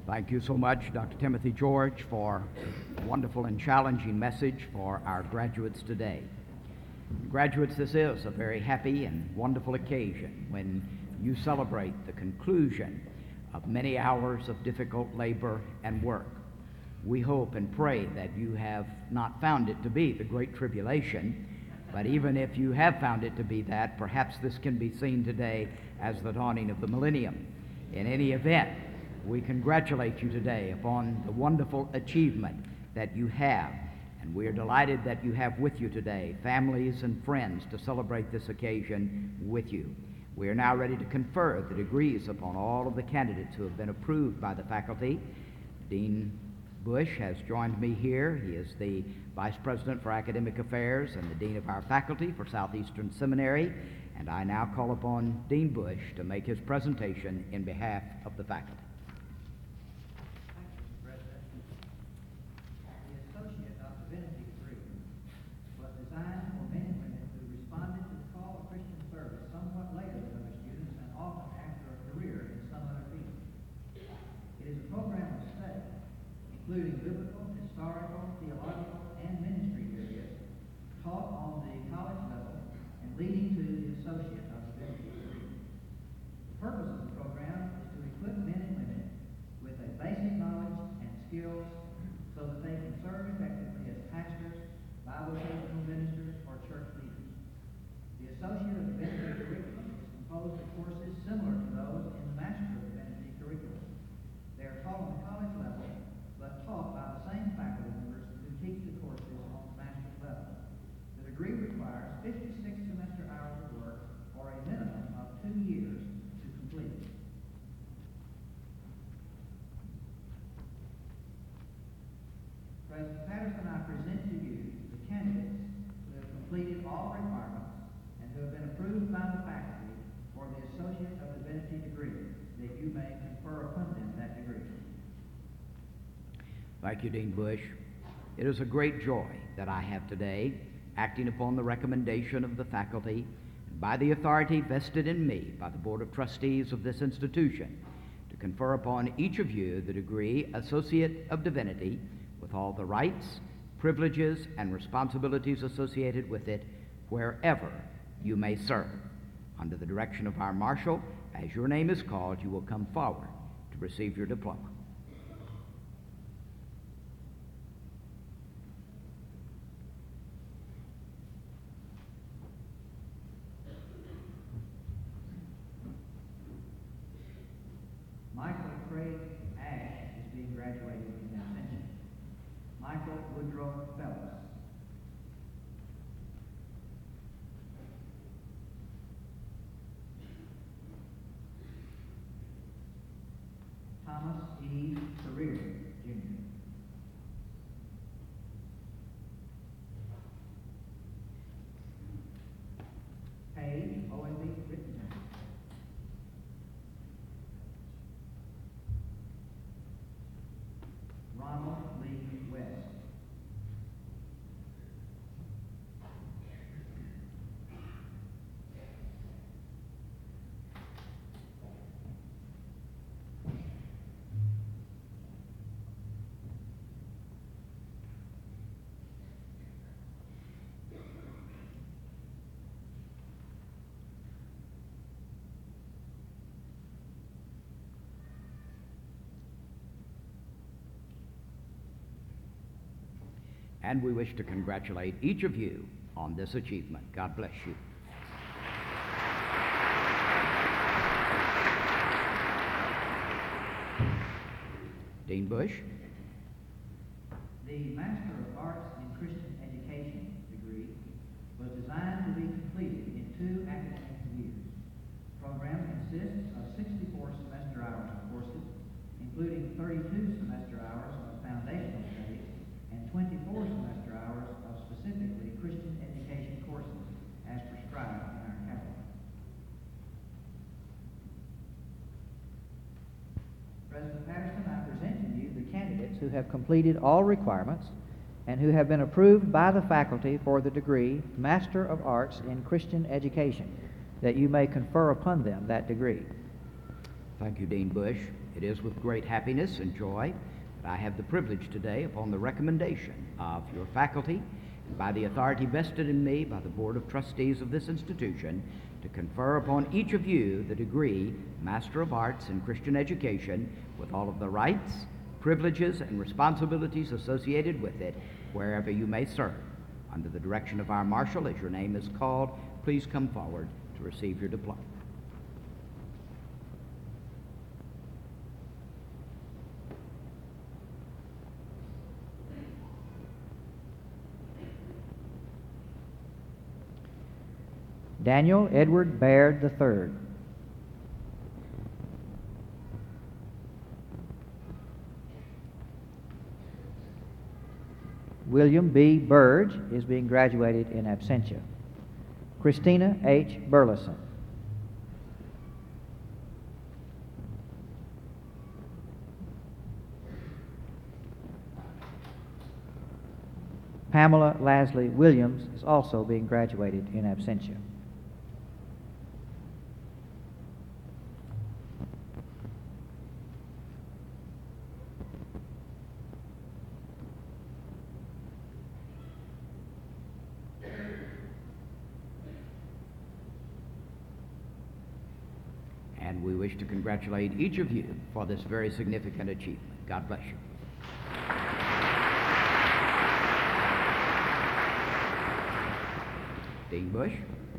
Thank you so much, Dr. Timothy George, for a wonderful and challenging message for our graduates today. Graduates, this is a very happy and wonderful occasion when you celebrate the conclusion of many hours of difficult labor and work. We hope and pray that you have not found it to be the Great Tribulation, but even if you have found it to be that, perhaps this can be seen today as the dawning of the millennium. In any event, we congratulate you today upon the wonderful achievement that you have, and we are delighted that you have with you today families and friends to celebrate this occasion with you. We are now ready to confer the degrees upon all of the candidates who have been approved by the faculty. Dean Bush has joined me here. He is the Vice President for Academic Affairs and the Dean of our faculty for Southeastern Seminary, and I now call upon Dean Bush to make his presentation in behalf of the faculty. Including biblical, historical, theological, and ministry areas, taught on the college level and leading to the Associate of Divinity degree. The purpose of the program is to equip men and women with a basic knowledge and skills so that they can serve effectively as pastors, bivocational ministers, or church leaders. The Associate of Divinity curriculum is composed of courses similar to those in the Master of Divinity curriculum. They are taught on the college level, but taught by the same faculty members who teach the courses on the master's level. The degree requires 56 semester hours of work or a minimum of 2 years to complete. President Patterson, I present to you the candidates who have completed all requirements and who have been approved by the faculty for the Associate of Divinity degree, that you may confer upon them that degree. Thank you, Dean Bush. It is a great joy that I have today, acting upon the recommendation of the faculty and by the authority vested in me by the Board of Trustees of this institution, to confer upon each of you the degree Associate of Divinity with all the rights, privileges, and responsibilities associated with it wherever you may serve. Under the direction of our marshal, as your name is called, you will come forward to receive your diploma. Michael Craig Ash is being graduated in Ascension. Michael Woodrow Phelps. Thomas E. Career, Jr. Paige Owenby Rittenhouse. Ronald Lee West. And we wish to congratulate each of you on this achievement. God bless you. Dean Bush. The Master of Arts in Christian Education degree was designed to be completed in 2 academic years. The program consists of 64 semester hours of courses, including 32 semester hours of foundational studies and 24 semester hours of specifically Christian education courses as prescribed in our catalog. President Patterson, I present to you the candidates who have completed all requirements and who have been approved by the faculty for the degree Master of Arts in Christian Education, that you may confer upon them that degree. Thank you, Dean Bush. It is with great happiness and joy that I have the privilege today, upon the recommendation of your faculty and by the authority vested in me by the Board of Trustees of this institution, to confer upon each of you the degree Master of Arts in Christian Education, with all of the rights, privileges, and responsibilities associated with it, wherever you may serve. Under the direction of our marshal, as your name is called, please come forward to receive your diploma. Daniel Edward Baird III. William B. Burge is being graduated in absentia. Christina H. Burleson. Pamela Lasley Williams is also being graduated in absentia. And we wish to congratulate each of you for this very significant achievement. God bless you. Dean Bush.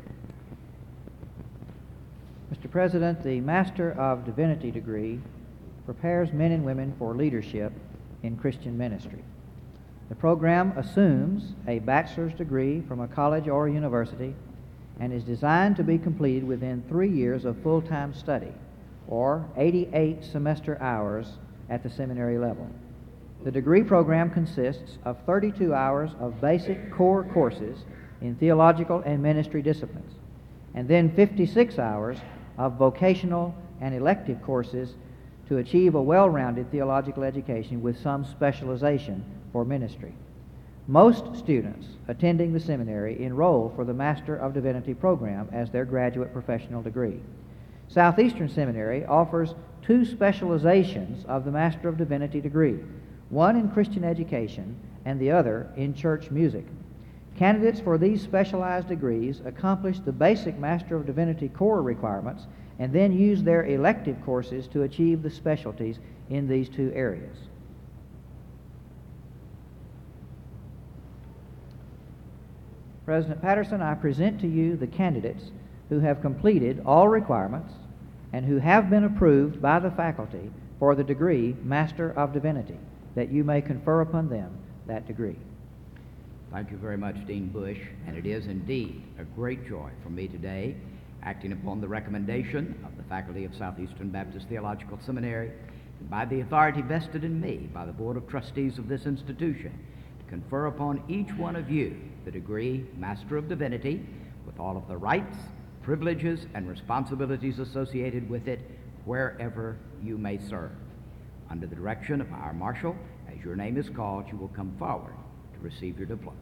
Mr. President, the Master of Divinity degree prepares men and women for leadership in Christian ministry. The program assumes a bachelor's degree from a college or university and is designed to be completed within 3 years of full-time study, or 88 semester hours at the seminary level. The degree program consists of 32 hours of basic core courses in theological and ministry disciplines, and then 56 hours of vocational and elective courses to achieve a well-rounded theological education with some specialization for ministry. Most students attending the seminary enroll for the Master of Divinity program as their graduate professional degree. Southeastern Seminary offers 2 specializations of the Master of Divinity degree, one in Christian education and the other in church music. Candidates for these specialized degrees accomplish the basic Master of Divinity core requirements and then use their elective courses to achieve the specialties in these 2 areas. President Patterson, I present to you the candidates who have completed all requirements and who have been approved by the faculty for the degree Master of Divinity, that you may confer upon them that degree. Thank you very much, Dean Bush, and it is indeed a great joy for me today, acting upon the recommendation of the faculty of Southeastern Baptist Theological Seminary, and by the authority vested in me by the Board of Trustees of this institution, to confer upon each one of you the degree Master of Divinity, with all of the rights, privileges, and responsibilities associated with it, wherever you may serve. Under the direction of our marshal, as your name is called, you will come forward to receive your diploma.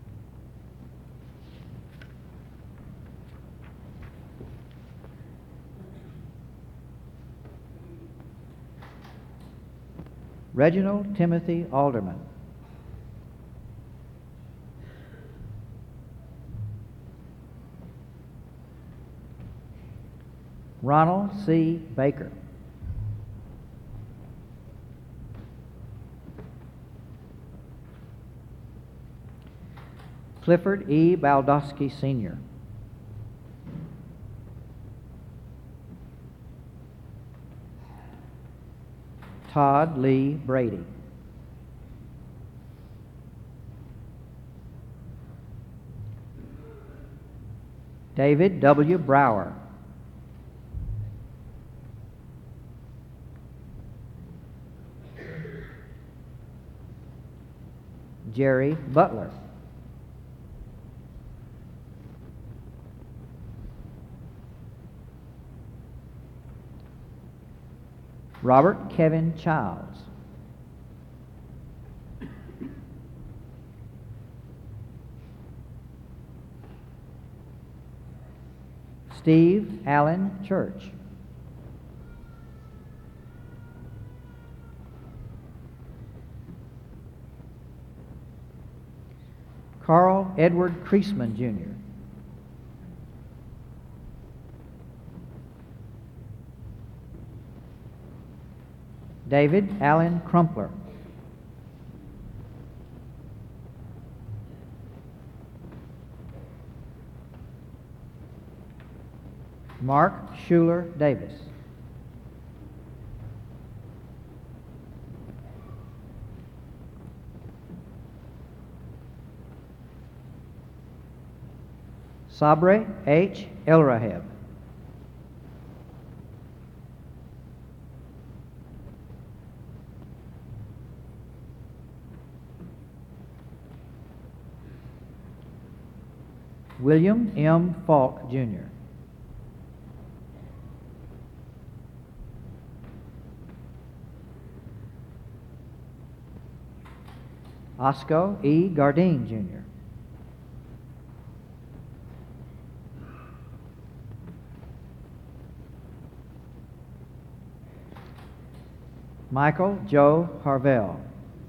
Reginald Timothy Alderman. Ronald C. Baker. Clifford E. Baldowski, Sr. Todd Lee Brady. David W. Brower. Jerry Butler. Robert Kevin Childs. Steve Allen Church. Carl Edward Creasman, Jr. David Allen Crumpler. Mark Schuler Davis. Sabre H. Elraheb. William M. Falk, Jr. Osco E. Gardine, Jr. Michael Joe Harvell.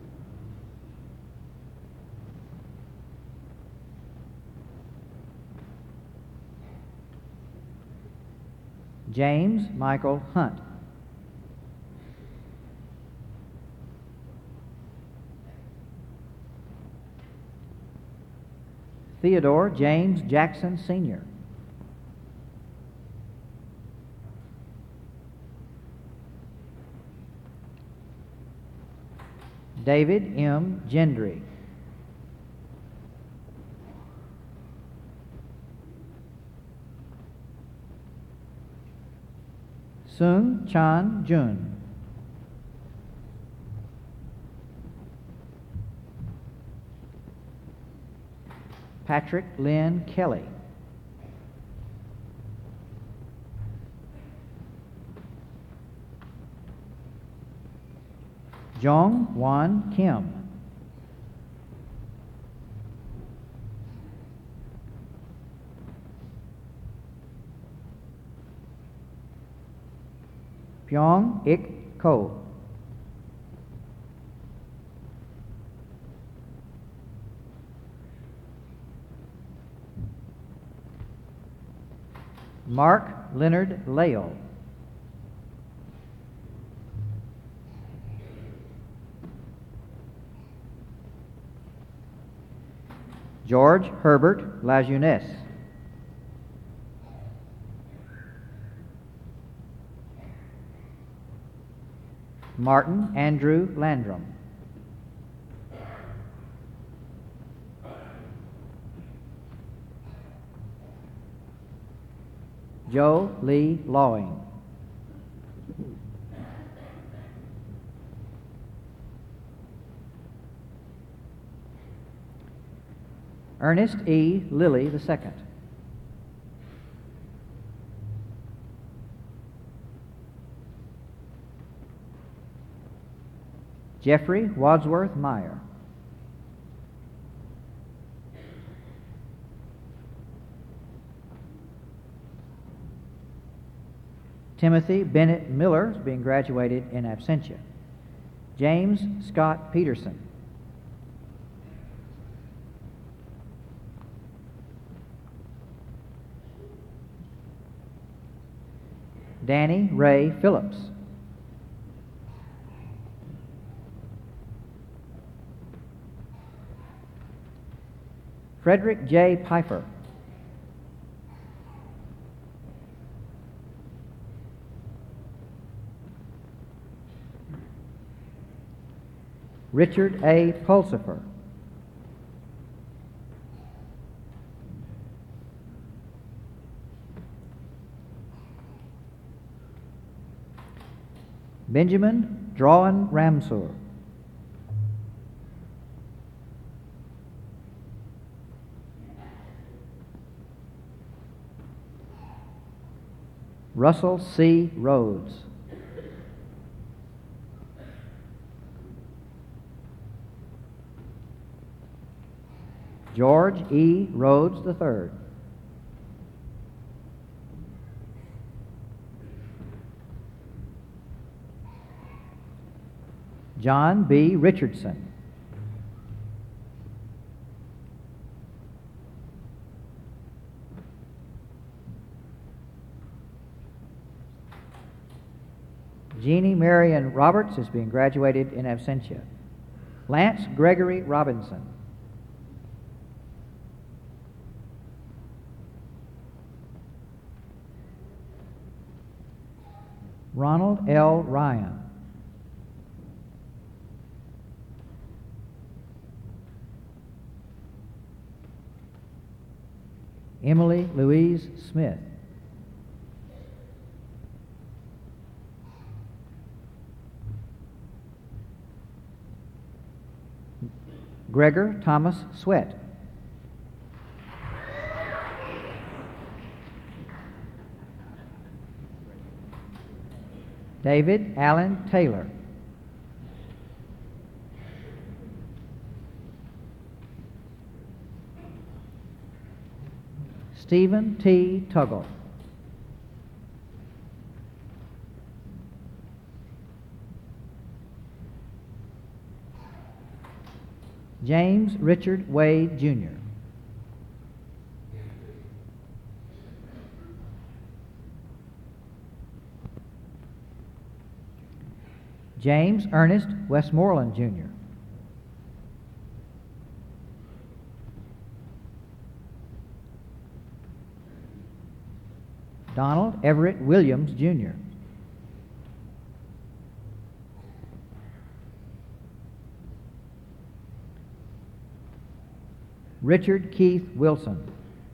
James Michael Hunt. Theodore James Jackson, Sr. David M. Gendry. Sung Chan Jun. Patrick Lynn Kelly. Jong Wan Kim. Pyong Ik Ko. Mark Leonard Lale. George Herbert Lajeunesse. Martin Andrew Landrum. Joe Lee Lawing. Ernest E. Lilly II. Jeffrey Wadsworth Meyer. Timothy Bennett Miller is being graduated in absentia. James Scott Peterson. Danny Ray Phillips. Frederick J. Piper. Richard A. Pulsifer. Benjamin Drawen Ramsur. Russell C. Rhodes. George E. Rhodes III. John B. Richardson. Jeannie Marion Roberts is being graduated in absentia. Lance Gregory Robinson. Ronald L. Ryan. Emily Louise Smith. Gregor Thomas Sweat. David Allen Taylor. Stephen T. Tuggle. James Richard Wade, Jr. James Ernest Westmoreland, Jr. Donald Everett Williams, Jr. Richard Keith Wilson.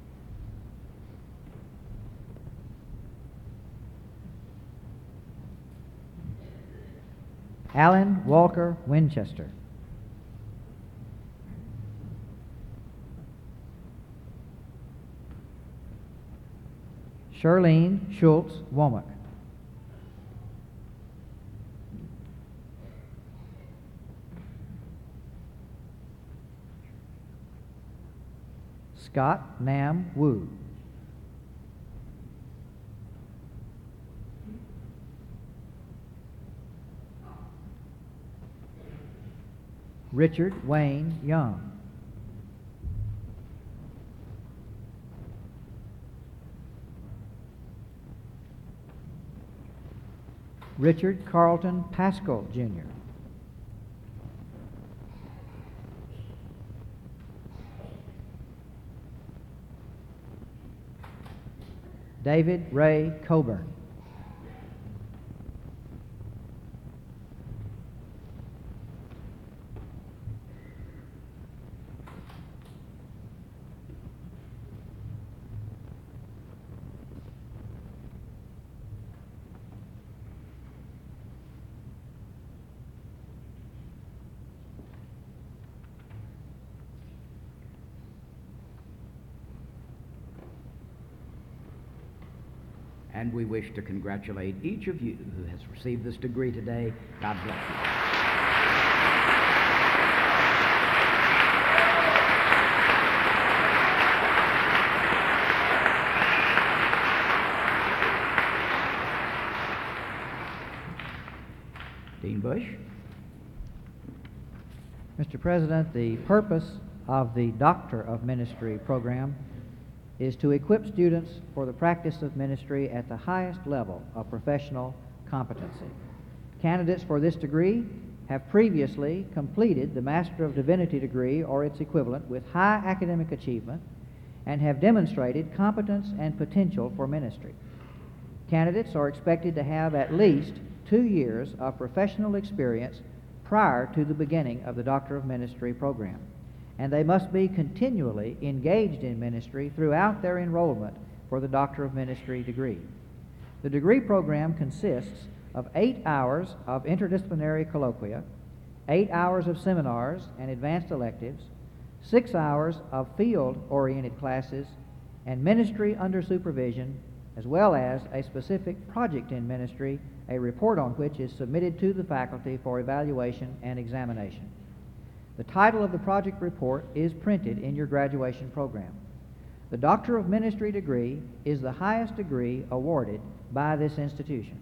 Alan Walker Winchester. Charlene Schultz Womack. Scott Nam Wu. Richard Wayne Young. Richard Carlton Pascal, Jr. David Ray Coburn. And we wish to congratulate each of you who has received this degree today. God bless you. Dean Bush. Mr. President, the purpose of the Doctor of Ministry program is to equip students for the practice of ministry at the highest level of professional competency. Candidates for this degree have previously completed the Master of Divinity degree or its equivalent with high academic achievement and have demonstrated competence and potential for ministry. Candidates are expected to have at least 2 years of professional experience prior to the beginning of the Doctor of Ministry program, and they must be continually engaged in ministry throughout their enrollment for the Doctor of Ministry degree. The degree program consists of 8 hours of interdisciplinary colloquia, 8 hours of seminars and advanced electives, 6 hours of field-oriented classes, and ministry under supervision, as well as a specific project in ministry, a report on which is submitted to the faculty for evaluation and examination. The title of the project report is printed in your graduation program. The Doctor of Ministry degree is the highest degree awarded by this institution.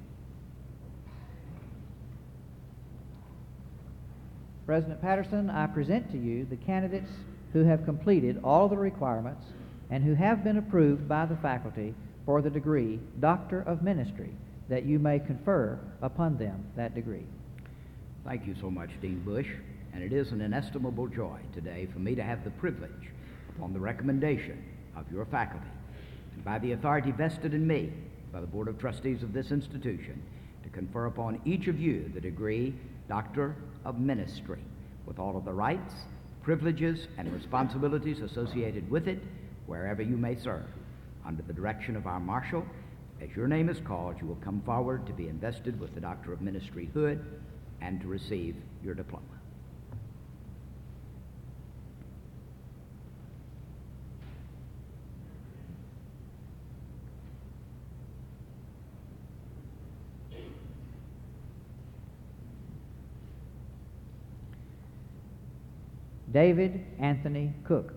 President Patterson, I present to you the candidates who have completed all the requirements and who have been approved by the faculty for the degree Doctor of Ministry that you may confer upon them that degree. Thank you so much, Dean Bush, and it is an inestimable joy today for me to have the privilege, upon the recommendation of your faculty, and by the authority vested in me by the Board of Trustees of this institution, to confer upon each of you the degree Doctor of Ministry, with all of the rights, privileges, and responsibilities associated with it, wherever you may serve. Under the direction of our marshal, as your name is called, you will come forward to be invested with the Doctor of Ministry hood and to receive your diploma. David Anthony Cook.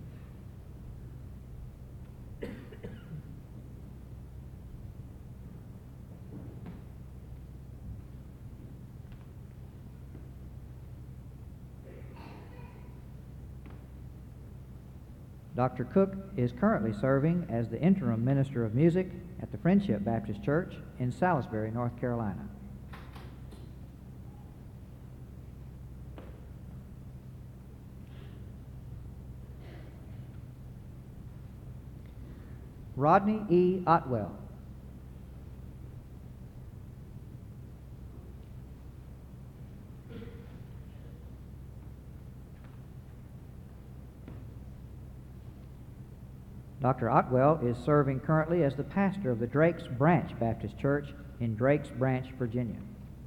Dr. Cook is currently serving as the interim minister of music at the Friendship Baptist Church in Salisbury, North Carolina. Rodney E. Otwell. Dr. Otwell is serving currently as the pastor of the Drakes Branch Baptist Church in Drakes Branch, Virginia.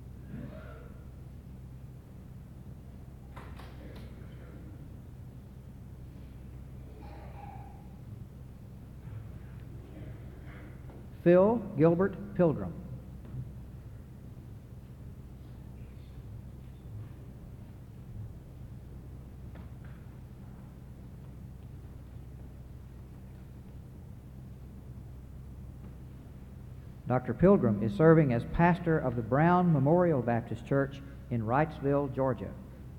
Phil Gilbert Pilgrim. Dr. Pilgrim is serving as pastor of the Brown Memorial Baptist Church in Wrightsville, Georgia.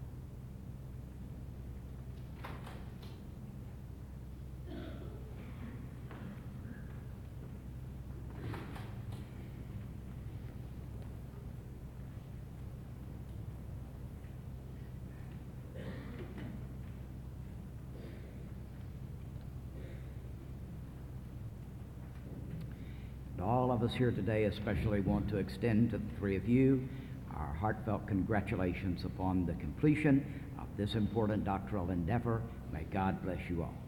All of us here today especially want to extend to the three of you our heartfelt congratulations upon the completion of this important doctoral endeavor. May God bless you all.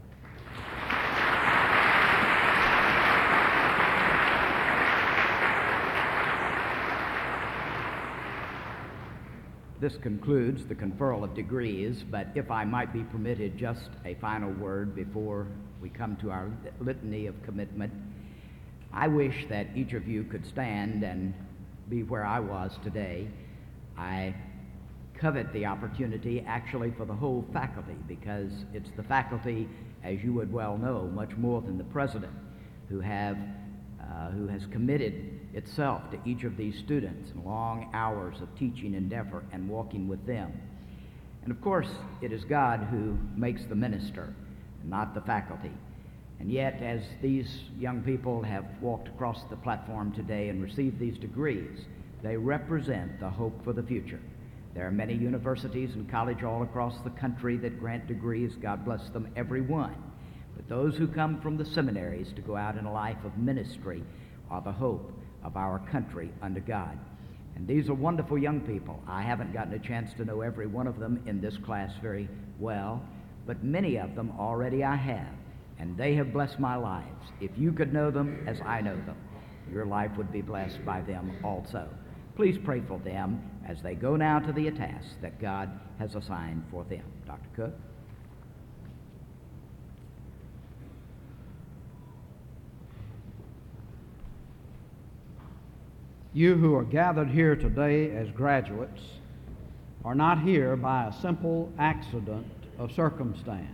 This concludes the conferral of degrees, but if I might be permitted just a final word before we come to our litany of commitment, I wish that each of you could stand and be where I was today. I covet the opportunity actually for the whole faculty, because it's the faculty, as you would well know, much more than the president, who has committed itself to each of these students in long hours of teaching endeavor and walking with them. And of course, it is God who makes the minister, not the faculty. And yet, as these young people have walked across the platform today and received these degrees, they represent the hope for the future. There are many universities and colleges all across the country that grant degrees. God bless them, every one. But those who come from the seminaries to go out in a life of ministry are the hope of our country under God. And these are wonderful young people. I haven't gotten a chance to know every one of them in this class very well, but many of them already I have. And they have blessed my lives. If you could know them as I know them, your life would be blessed by them also. Please pray for them as they go now to the task that God has assigned for them. Dr. Cook. You who are gathered here today as graduates are not here by a simple accident of circumstance.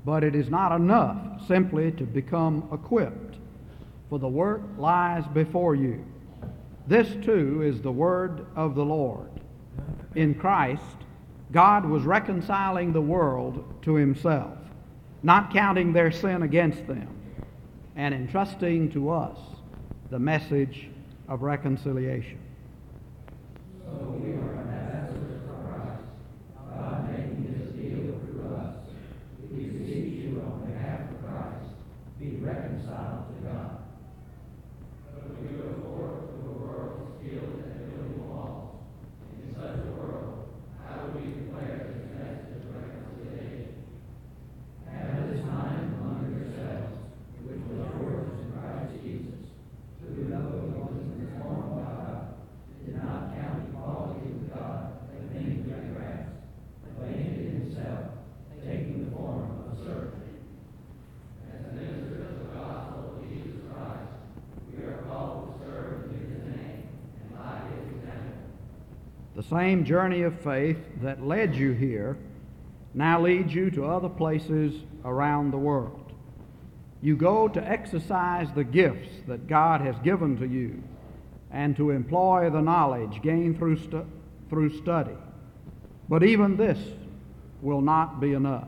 But it is not enough simply to become equipped, for the work lies before you. This too is the word of the Lord. In Christ, God was reconciling the world to himself, not counting their sin against them, and entrusting to us the message of reconciliation. So we are ambassadors for Christ, God making this deal through us. We beseech you on behalf of Christ, be reconciled to God. But we go forth to a world skilled at building walls. In such a world, how do we declare this message of reconciliation? Have this mind among yourselves, which was yours in Christ Jesus, who, though he was in the form of God, did not count equality with God a thing to be grasped, but emptied himself, taking the form of a servant. As ministers of the gospel of Jesus Christ, we are called to serve in his name and by his example. The same journey of faith that led you here now leads you to other places around the world. You go to exercise the gifts that God has given to you and to employ the knowledge gained through study. But even this will not be enough.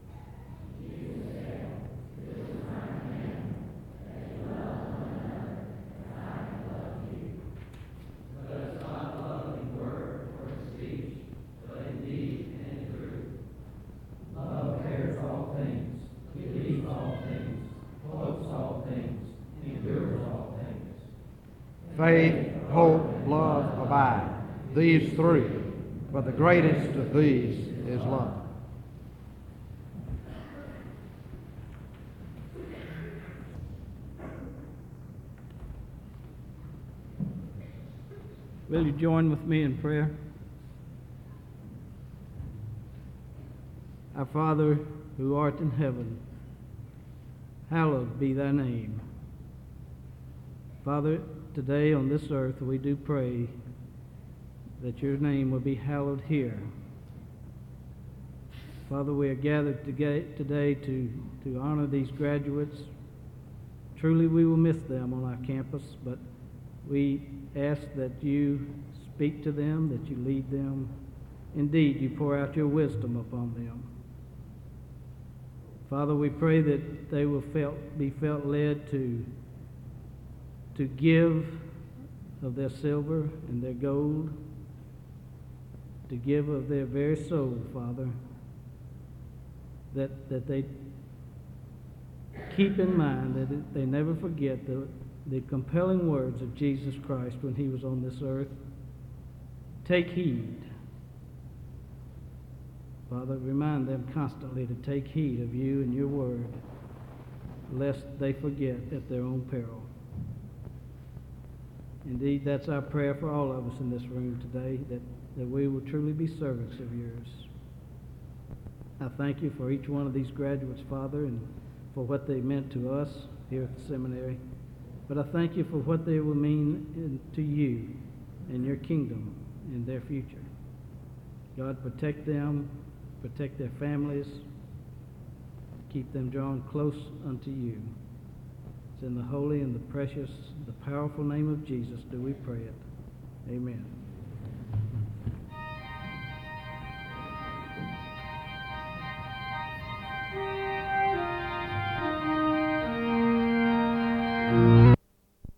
Faith, hope, love, abide. These three, but the greatest of these is love. Will you join with me in prayer? Our Father, who art in heaven, hallowed be thy name. Father, today on this earth we do pray that your name will be hallowed here. Father, we are gathered today to honor these graduates. Truly we will miss them on our campus, but we ask that you speak to them, that you lead them. Indeed, you pour out your wisdom upon them. Father, we pray that they will be felt led to give of their silver and their gold, to give of their very soul, Father, that they keep in mind, that they never forget the compelling words of Jesus Christ when he was on this earth. Take heed. Father, remind them constantly to take heed of you and your word, lest they forget at their own peril. Indeed, that's our prayer for all of us in this room today, that we will truly be servants of yours. I thank you for each one of these graduates, Father, and for what they meant to us here at the seminary. But I thank you for what they will mean to you and your kingdom and their future. God, protect them, protect their families, keep them drawn close unto you. It's in the holy and the precious, the powerful name of Jesus do we pray it. Amen.